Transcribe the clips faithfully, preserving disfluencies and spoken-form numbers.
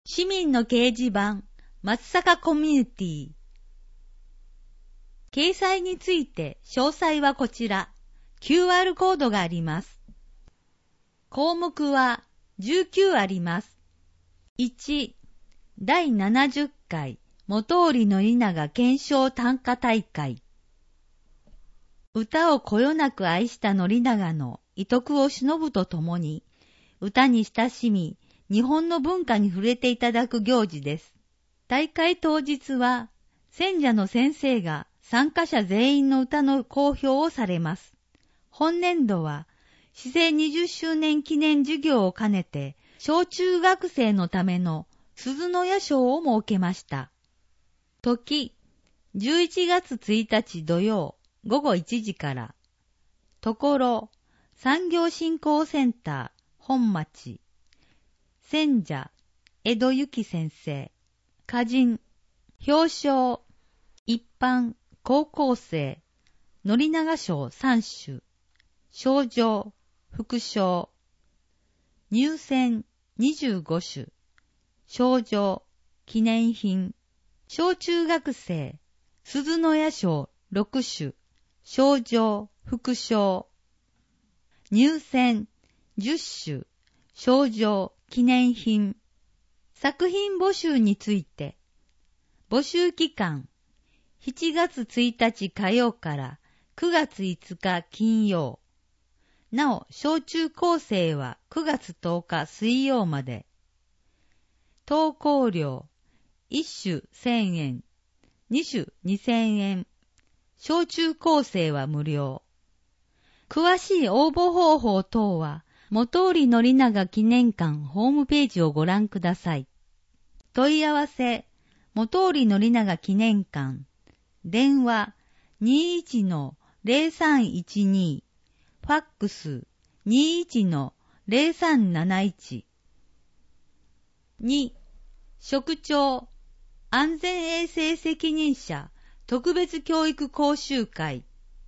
市民の掲示板、松阪コミュニティ。掲載について詳細はこちら。キューアール コードがあります。項目はじゅうきゅうあります。いち、だいななじゅっかい本居宣長顕彰短歌大会。歌をこよなく愛した宣長の遺徳を偲ぶとともに、歌に親しみ、日本の文化に触れていただく行事です。大会当日は、選者の先生が参加者全員の歌の公表をされます。本年度は、市政にじゅっしゅうねん記念授業を兼ねて、小中学生のための鈴の屋賞を設けました。時、じゅういちがつついたち土曜ごごいちじから。ところ、産業振興センター本町。選者、江戸由紀先生。歌人、表彰、一般、高校生、宣長賞さんしゅ。賞状、副賞。入選にじゅうごしゅ。賞状、記念品。小中学生、鈴の屋賞ろくしゅ。賞状、副賞。入選じゅっしゅ。賞状、記念品。作品募集について、募集期間、しちがつついたち火曜からくがついつか金曜。なお、小中高生はくがつとおか水曜まで。投稿料、いっしゅせんえん、にしゅにせんえん。小中高生は無料。詳しい応募方法等は、本居宣長記念館ホームページをご覧ください。問い合わせ、本居宣長記念館。電話 にいちのゼロさんいちに。ファックス にいちのゼロさんなないち。に. 職長、安全衛生責任者特別教育講習会。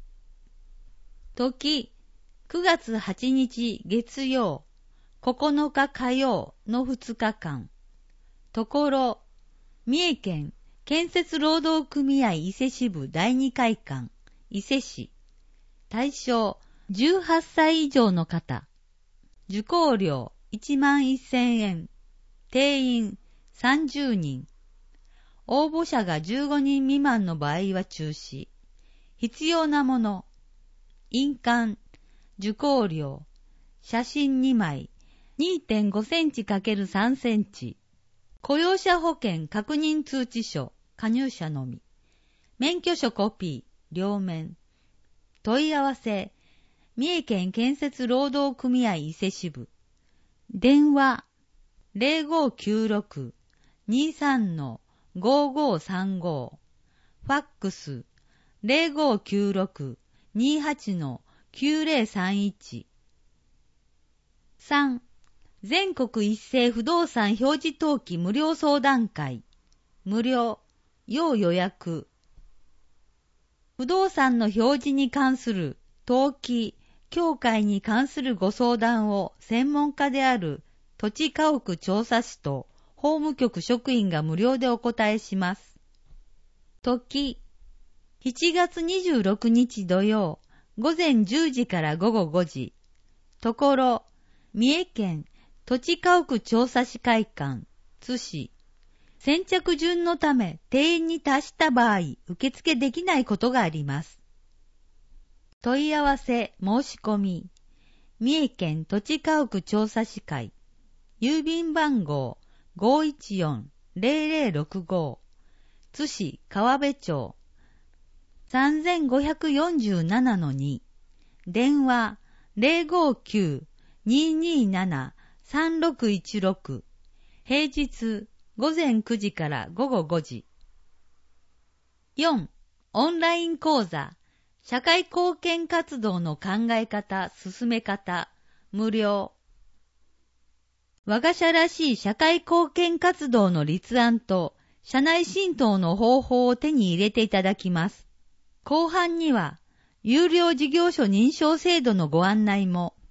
時、くがつはちにち月曜、ここのか火曜のふつかかん。ところ、三重県建設労働組合伊勢支部だいに会館、伊勢市。対象、じゅうはっさい以上の方。受講料いちまんせんえん。定員さんじゅうにん。応募者がじゅうごにん未満の場合は中止。必要なもの。印鑑、受講料、写真にまい、にてんごセンチ×さんセンチ。雇用者保険確認通知書、加入者のみ。免許証コピー、両面。問い合わせ、三重県建設労働組合伊勢支部。電話、ゼロごきゅうろく にさんのごごさんご。ファックス、ゼロごきゅうろく にはちのきゅうゼロさんいち。さん. 全国一斉不動産表示登記無料相談会。無料、要予約。不動産の表示に関する登記、協会に関するご相談を専門家である土地家屋調査士と法務局職員が無料でお答えします。時、しちがつにじゅうろくにち土曜、ごぜんじゅうじからごごごじ。ところ、三重県土地家屋調査士会館、津市。先着順のため定員に達した場合、受付できないことがあります。問い合わせ、申し込み。三重県土地家屋調査士会。郵便番号 ごいちよんゼロゼロろくご。津市川辺町。さんごよんななのに。電話ゼロごきゅう にになな さんろくいちろく。平日ごぜんくじからごごごじ。よん. オンライン講座。社会貢献活動の考え方、進め方、無料。我が社らしい社会貢献活動の立案と、社内浸透の方法を手に入れていただきます。後半には、有料事業所認証制度のご案内も。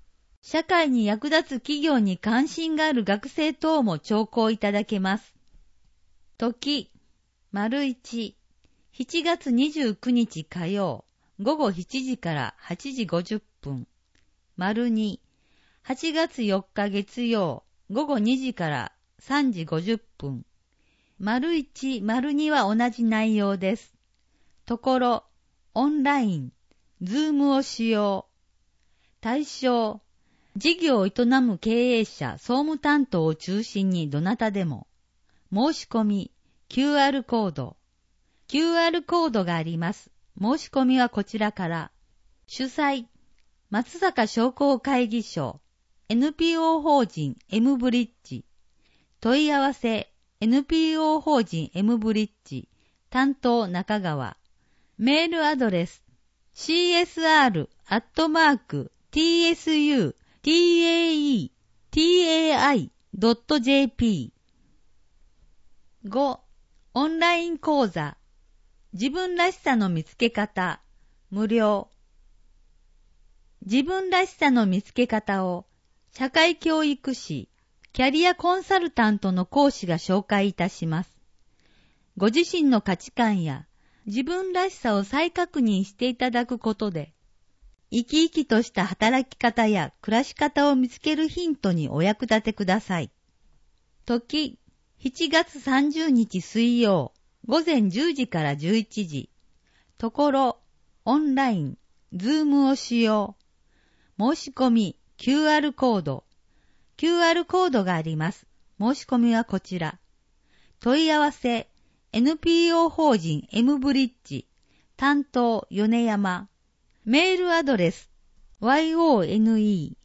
社会に役立つ企業に関心がある学生等も聴講いただけます。時、丸一、しちがつにじゅうくにち火曜、午後しちじからはちじごじゅっぷん。丸二、はちがつよっか月曜、午後にじからさんじごじゅっぷん。丸一、丸二は同じ内容です。ところ、オンライン、ズームを使用。対象、事業を営む経営者、総務担当を中心にどなたでも。申し込み、キューアール コード。キューアール コードがあります。申し込みはこちらから。主催、松坂商工会議所、エヌピーオー 法人 M ブリッジ。問い合わせ、エヌピーオー 法人 M ブリッジ。担当中川。メールアドレス、シーエスアール アットマーク ティーエスユー ティーエーイー ティーエーアイ ドット ジェーピー。ご. オンライン講座。自分らしさの見つけ方。無料。自分らしさの見つけ方を社会教育士、キャリアコンサルタントの講師が紹介いたします。ご自身の価値観や自分らしさを再確認していただくことで、生き生きとした働き方や暮らし方を見つけるヒントにお役立てください。時、しちがつさんじゅうにち水曜、午前じゅうじからじゅういちじ。ところ、オンライン、ズームを使用。申し込み、キューアール コード。キューアール コードがあります。申し込みはこちら。問い合わせ、エヌピーオー 法人 M ブリッジ。担当、米山。メールアドレス、ヨネ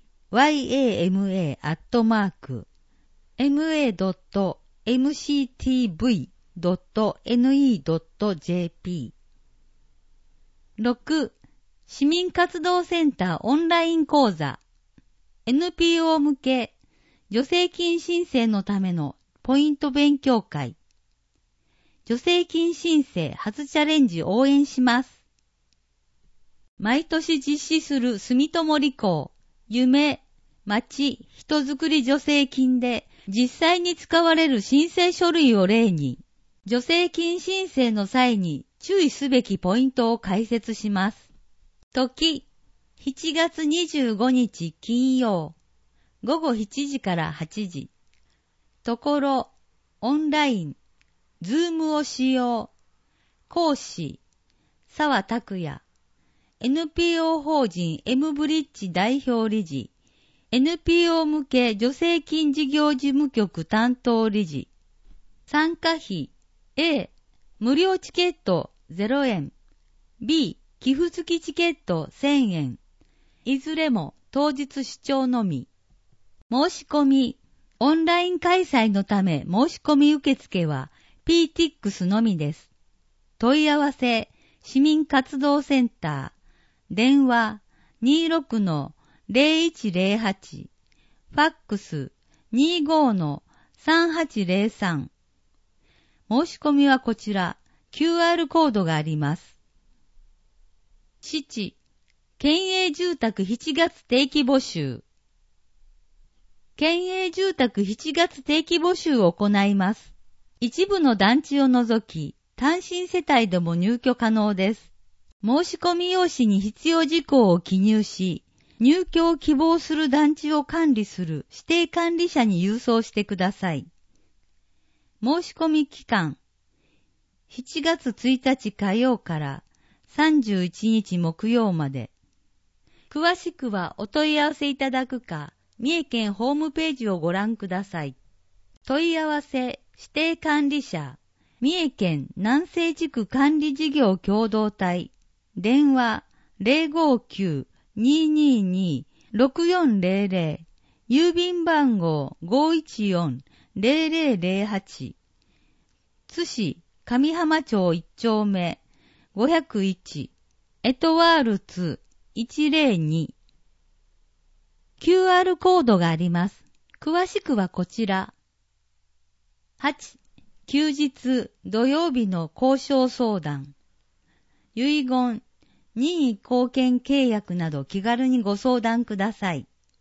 ヤマ アットマーク エムエードットエムシーティーブイドットエヌイードットジェーピー。ろく. 市民活動センターオンライン講座 エヌピーオー 向け助成金申請のためのポイント勉強会。助成金申請初チャレンジ応援します。毎年実施する住友理工、夢、町、人づくり助成金で実際に使われる申請書類を例に、助成金申請の際に注意すべきポイントを解説します。時、しちがつにじゅうごにち金曜、午後しちじからはちじ。ところ、オンライン、ズームを使用。講師、澤拓也。エヌピーオー 法人 M ブリッジ代表理事、エヌピーオー 向け助成金事業事務局担当理事。参加費 A、無料チケットゼロえん、B、寄付付きチケットせんえん。いずれも当日視聴のみ。申し込み、オンライン開催のため申し込み受付は ピーティーイーエックス のみです。問い合わせ、市民活動センター。電話 にじゅうろくのゼロいちゼロはち、ファックス にじゅうごのさんはちゼロさん。申し込みはこちら、キューアール コードがあります。しち. 県営住宅しちがつ定期募集。県営住宅しちがつ定期募集を行います。一部の団地を除き、単身世帯でも入居可能です。申し込み用紙に必要事項を記入し、入居を希望する団地を管理する指定管理者に郵送してください。申し込み期間、しちがつついたち火曜からさんじゅういちにち木曜まで。詳しくはお問い合わせいただくか、三重県ホームページをご覧ください。問い合わせ、指定管理者、三重県南西地区管理事業共同体。電話 ゼロごきゅう にーにーにー ろくよんゼロゼロ 郵便番号 ごいちよん ゼロゼロゼロはち 津市上浜町いち丁目ごぜろいちエトワールツいちゼロに。 キューアール コードがあります。詳しくはこちら。はち. 休日土曜日の交渉相談、遺言、任意後見契約など気軽にご相談ください。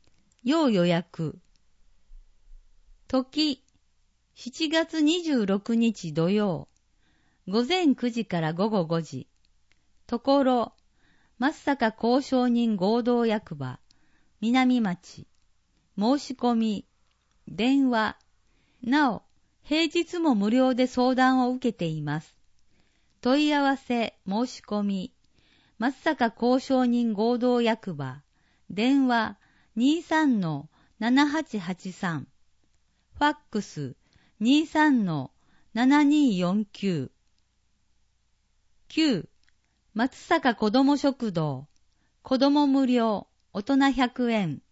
要予約。時、しちがつにじゅうろくにち土曜、午前くじから午後ごじ。ところ、松阪交渉人合同役場、南町。申し込み、電話。なお、平日も無料で相談を受けています。問い合わせ、申し込み、松阪交渉人合同役場、電話 にじゅうさんのななはちはちさん、ファックス にじゅうさんのななによんきゅう、きゅう、松阪子ども食堂、子ども無料、大人ひゃくえん。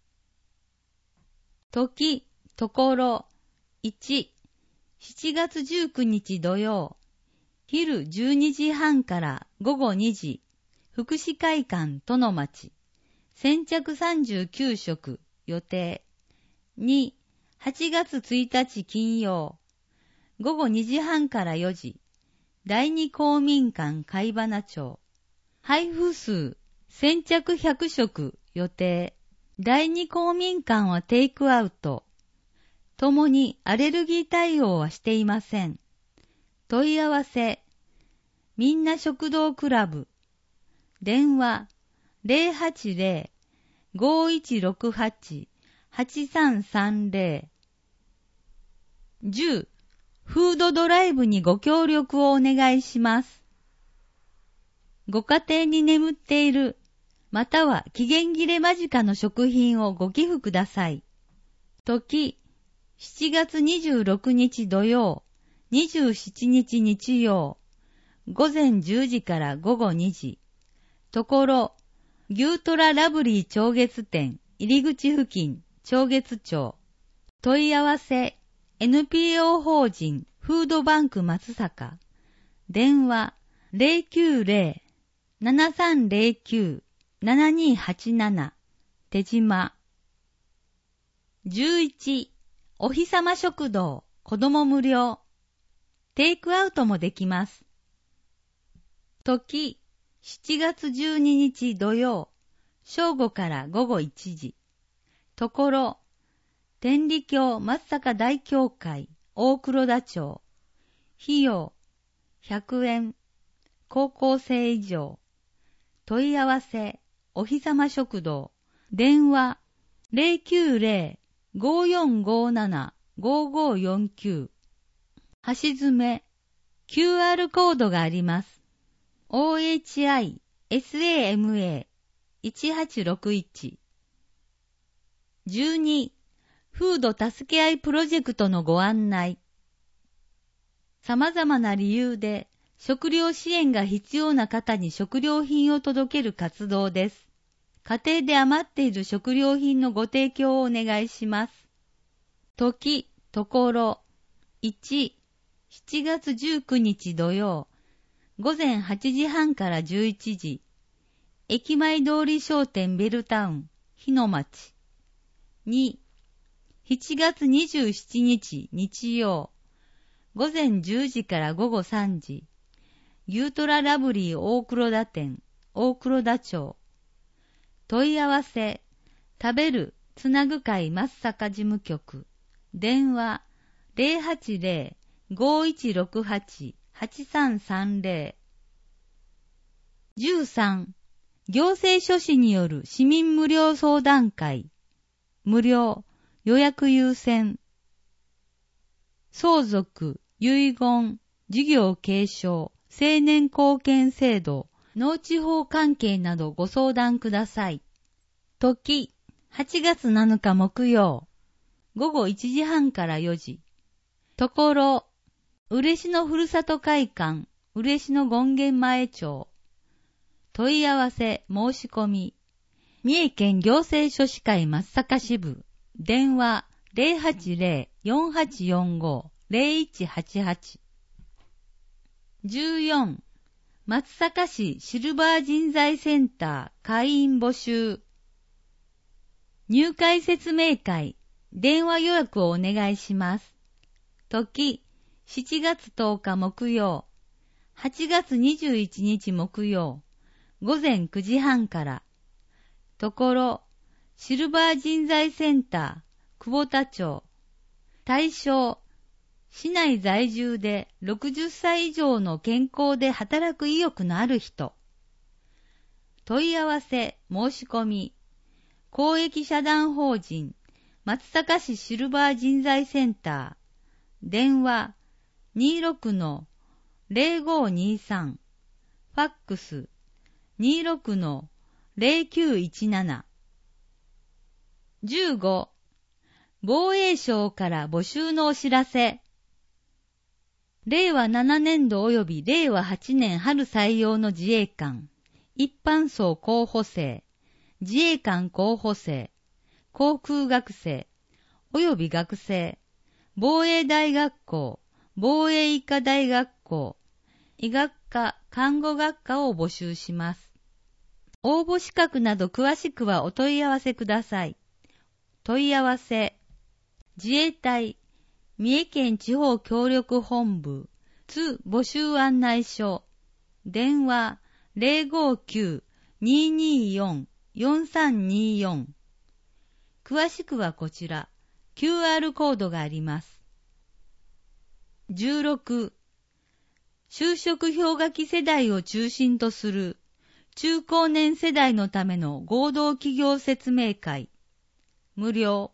時、ところ、いち、しちがつじゅうくにち土曜、昼じゅうにじはんから午後にじ、福祉会館殿町、先着さんじゅうきゅうしょく予定。に、はちがつついたち金曜、午後にじはんからよじ、第二公民館貝花町、配布数先着ひゃくしょく予定。第二公民館はテイクアウト。ともにアレルギー対応はしていません。問い合わせ、みんな食堂クラブ。電話 ゼロはちゼロ ごいちろくはち はちさんさんゼロ。じゅう. フードドライブにご協力をお願いします。ご家庭に眠っている、または期限切れ間近の食品をご寄付ください。時、しちがつにじゅうろくにち土曜、にじゅうしちにち日曜、午前じゅうじから午後にじ。ところ、牛トララブリー朝月店入り口付近、朝月町。問い合わせ、エヌピーオー 法人フードバンク松阪。電話 ゼロきゅうゼロ ななさんゼロきゅう ななにはちなな。手島。じゅういち. お日様食堂、子ども無料。テイクアウトもできます。時、しちがつじゅうににち土曜、正午から午後いちじ。ところ、天理教松阪大教会、大黒田町。費用、ひゃくえん。高校生以上。問い合わせ、お日様食堂。電話、ゼロきゅうゼロ ごよんごなな ごごよんきゅう。橋詰め、キューアール コードがあります。オーエイチアイエスエーエムエーいちはちろくいち。じゅうに. フード助け合いプロジェクトのご案内。様々な理由で食料支援が必要な方に食料品を届ける活動です。家庭で余っている食料品のご提供をお願いします。時、ところ、いち、しちがつじゅうくにち土曜、午前はちじはんからじゅういちじ、駅前通り商店ベルタウン、日野町。に、しちがつにじゅうしちにち日曜、午前じゅうじから午後さんじ、牛トララブリー大黒田店、大黒田町。問い合わせ、食べる、つなぐ会松阪事務局。電話、ゼロはちゼロ ごいちろくはち はちさんさんゼロ。じゅうさん. 行政書士による市民無料相談会。無料、予約優先。相続、遺言、事業継承、青年貢献制度、農地法関係などご相談ください。時、はちがつなのか木曜、午後いちじはんからよじ。ところ、嬉野ふるさと会館、嬉野権現前町。問い合わせ、申し込み。三重県行政書士会松阪支部。電話、ゼロはちゼロ よんはちよんご ゼロいちはちはち。じゅうよん. 松阪市シルバー人材センター会員募集。入会説明会、電話予約をお願いします。時、しちがつとおか木曜、はちがつにじゅういちにち木曜、午前くじはんから。ところ、 シルバー人材センター、久保田町。対象、市内在住でろくじゅっさい以上の健康で働く意欲のある人。問い合わせ、申し込み。公益社団法人、松阪市シルバー人材センター。電話、にじゅうろくのゼロごにさん。ファックス、にじゅうろくのゼロきゅういちなな。じゅうご、防衛省から募集のお知らせ。れいわななねんど及びれいわはちねん春採用の自衛官、一般層候補生、自衛官候補生、航空学生、及び学生、防衛大学校、防衛医科大学校、医学科、看護学科を募集します。応募資格など詳しくはお問い合わせください。問い合わせ、自衛隊、三重県地方協力本部、津募集案内書、電話 ゼロごきゅう にーにーよん よんさんにーよん。詳しくはこちら、キューアール コードがあります。じゅうろく、就職氷河期世代を中心とする中高年世代のための合同企業説明会、無料。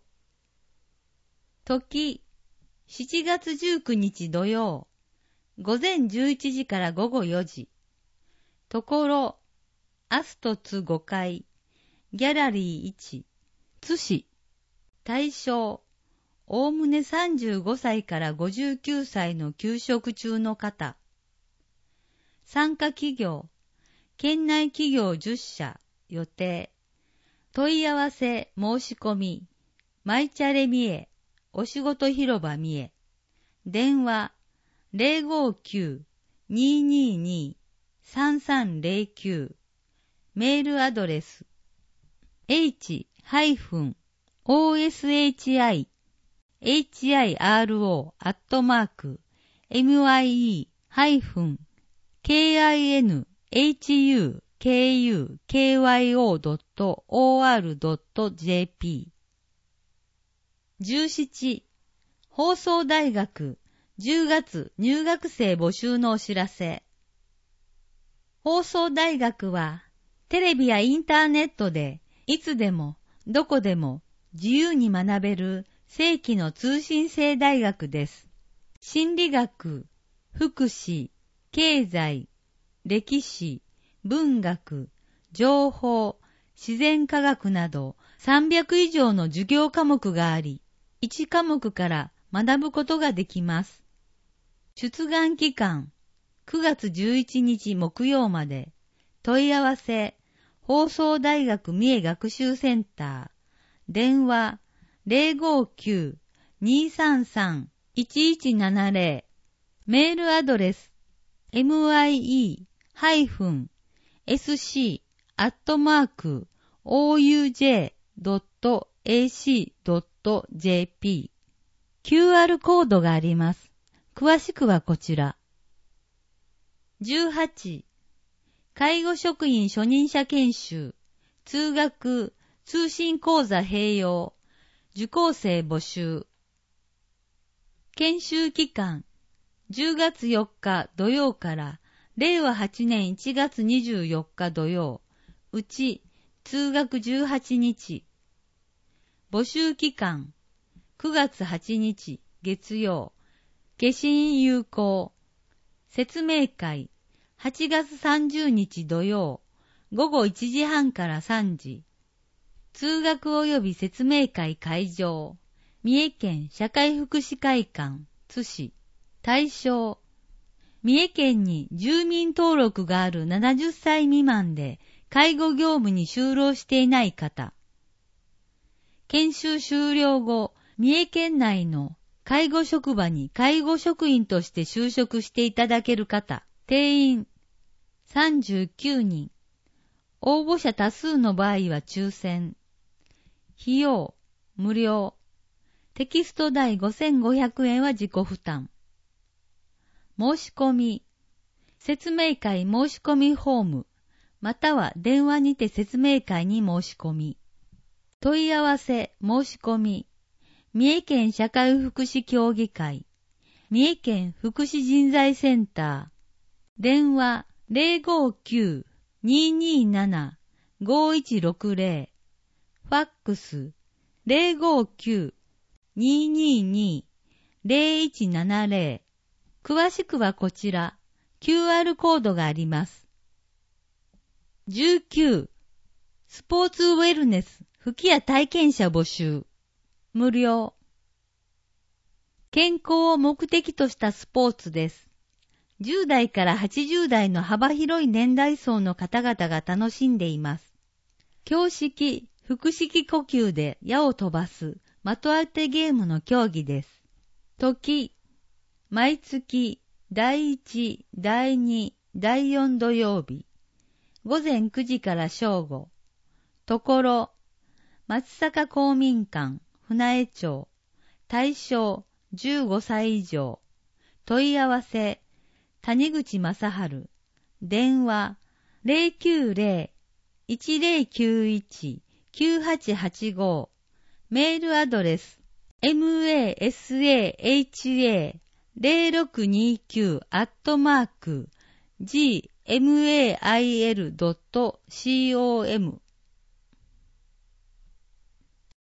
時、しちがつじゅうくにち土曜、午前じゅういちじから午後よじ。ところ、アストツごかい、ギャラリーいち、津市。対象、おおむねさんじゅうごさいからごじゅうきゅうさいの休職中の方。参加企業、県内企業じゅっしゃ予定。問い合わせ申し込み、マイチャレ三重、お仕事広場三重。電話ゼロごきゅう にーにーにー さんさんゼロきゅう。メールアドレス エイチ オーエスエイチアイ エイチアイアールオー アットマーク エムアイイー ケーアイエヌエイチユーケーユーケーワイオー ドット オーアール ドット ジェーピー。じゅうなな、放送大学じゅうがつ入学生募集のお知らせ。放送大学はテレビやインターネットでいつでもどこでも自由に学べる正規の通信制大学です。心理学、福祉、経済、歴史、文学、情報、自然科学などさんびゃくいじょうの授業科目があり、いちかもくから学ぶことができます。出願期間、くがつじゅういちにち木曜まで。問い合わせ、放送大学三重学習センター。電話、ゼロごきゅう にーさんさん いちいちななゼロ。メールアドレス、エムアイイーエスシー アットマーク オーユージェー ドット エーシー ドット ジェーピー。キューアール コードがあります。詳しくはこちら。じゅうはち、介護職員初任者研修、通学、通信講座併用、受講生募集。研修期間、じゅうがつよっか土曜かられいわはちねんいちがつにじゅうよっか土曜、うち通学じゅうはちにち。募集期間、くがつはちにち月曜、下信有効。説明会、はちがつさんじゅうにち土曜、ごごいちじはんからさんじ。通学及び説明会会場、三重県社会福祉会館、津市。対象、三重県に住民登録があるななじゅっさい未満で介護業務に就労していない方。研修終了後、三重県内の介護職場に介護職員として就職していただける方。定員さんじゅうきゅうにん。応募者多数の場合は抽選。費用無料。テキスト代ごせんごひゃくえんは自己負担。申し込み。説明会申し込みフォーム、または電話にて説明会に申し込み。 問い合わせ申し込み、三重県社会福祉協議会、三重県福祉人材センター、電話 ゼロごきゅう にーにーなな ごいちろくゼロ、ファックス ゼロごきゅう にーにーにー ゼロいちななゼロ、詳しくはこちら、キューアール コードがあります。じゅうきゅう、スポーツウェルネス吹き矢体験者募集。無料。健康を目的としたスポーツです。じゅう代からはちじゅう代の幅広い年代層の方々が楽しんでいます。胸式、腹式呼吸で矢を飛ばす的当てゲームの競技です。時、毎月だいいち、だいに、だいよん土曜日、午前くじから正午。ところ、松阪公民館、船江町、対象じゅうごさい以上、問い合わせ、谷口正春、電話 ゼロきゅうゼロ いちゼロきゅういち きゅうはちはちご、メールアドレス マサハゼロろくにきゅう アットマーク ジーメーイルドットコム